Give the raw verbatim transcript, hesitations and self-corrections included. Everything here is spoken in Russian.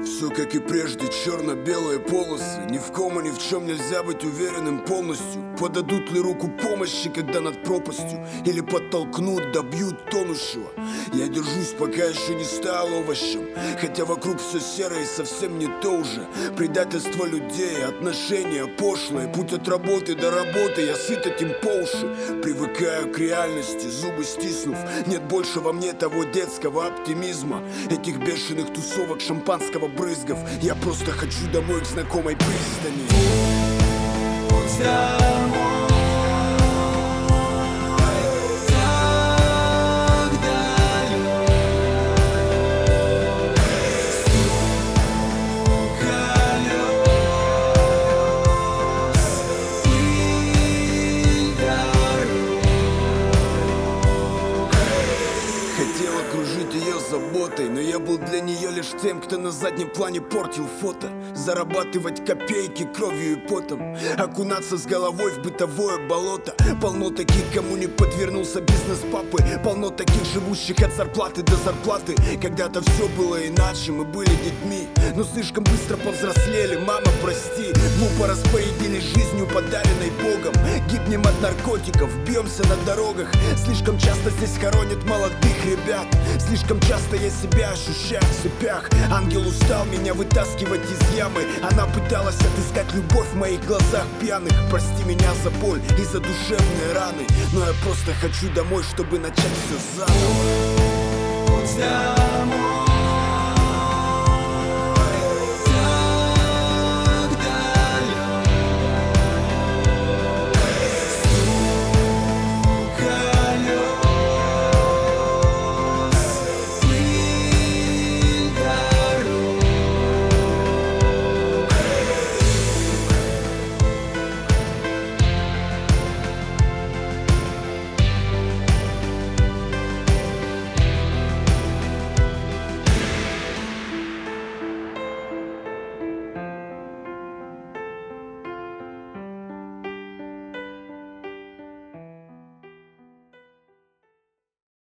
Все как и прежде, черно-белые полосы. Ни в ком и ни в чем нельзя быть уверенным полностью. Подадут ли руку помощи, когда над пропастью, или подтолкнут, добьют тонущего. Я держусь, пока еще не стал овощем, хотя вокруг все серое и совсем не то уже. Предательство людей, отношения пошлые, путь от работы до работы, я сыт этим по уши. Привыкаю к реальности, зубы стиснув. Нет больше во мне того детского оптимизма, этих бешеных тусовок, шампанского брызгов. Я просто хочу домой к знакомой пристани. Путь домой. Хотел окружить ее заботой, но я был для нее лишь тем, кто на заднем плане портил фото. Зарабатывать копейки кровью и потом, окунаться с головой в бытовое болото. Полно таких, кому не подвернулся бизнес папы, полно таких, живущих от зарплаты до зарплаты. Когда-то все было иначе, мы были детьми, но слишком быстро повзрослели. Мама, прости, глупо распорядились жизнью, подаренной Богом. Гибнем от наркотиков, бьемся на дорогах. Слишком часто здесь хоронят молодых ребят. Слишком часто я себя ощущаю в цепях. Ангел устал меня вытаскивать из ямы. Она пыталась отыскать любовь в моих глазах пьяных. Прости меня за боль и за душевные раны, но я просто хочу домой, чтобы начать все заново. Путь домой.